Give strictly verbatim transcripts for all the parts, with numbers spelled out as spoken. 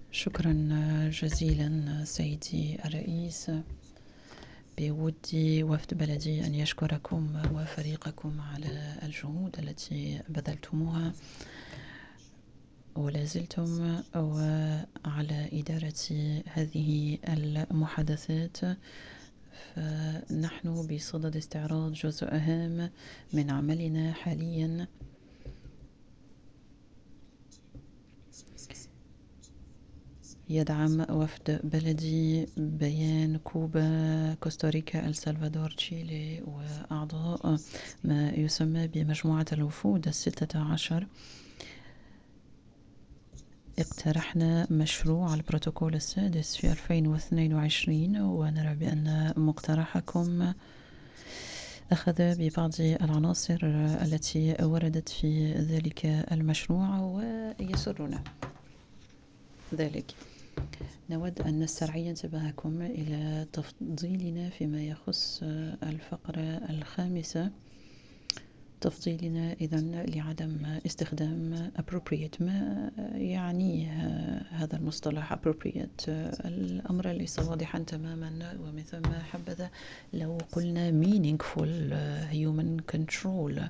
شكرا جزيلا سيدي الرئيس. بودي وفد بلدي أن يشكركم وفريقكم على الجهود التي بذلتموها ولا زلتم وعلى إدارة هذه المحادثات. فنحن بصدد استعراض جزء هام من عملنا حاليا، يدعم وفد بلدي بيان كوبا، كوستاريكا، السلفادور، تشيلي وأعضاء ما يسمى بمجموعة الوفود الستة عشر. اقترحنا مشروع البروتوكول السادس في ألفين واثنين وعشرين، ونرى بأن مقترحكم أخذ ببعض العناصر التي وردت في ذلك المشروع ويسرنا ذلك. نود أن نسترعي انتباهكم إلى تفضيلنا فيما يخص الفقرة الخامسة، تفضيلنا إذن لعدم استخدام appropriate. ما يعني هذا المصطلح appropriate؟ الأمر ليس واضحا تماما، ومن ثم حبذا لو قلنا meaningful human control.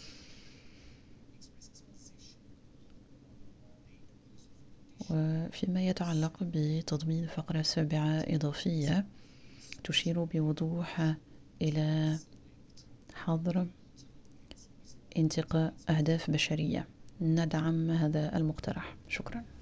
وفيما يتعلق بتضمين فقرة سابعة إضافية تشير بوضوح إلى حظر انتقاء أهداف بشرية، ندعم هذا المقترح. شكرا.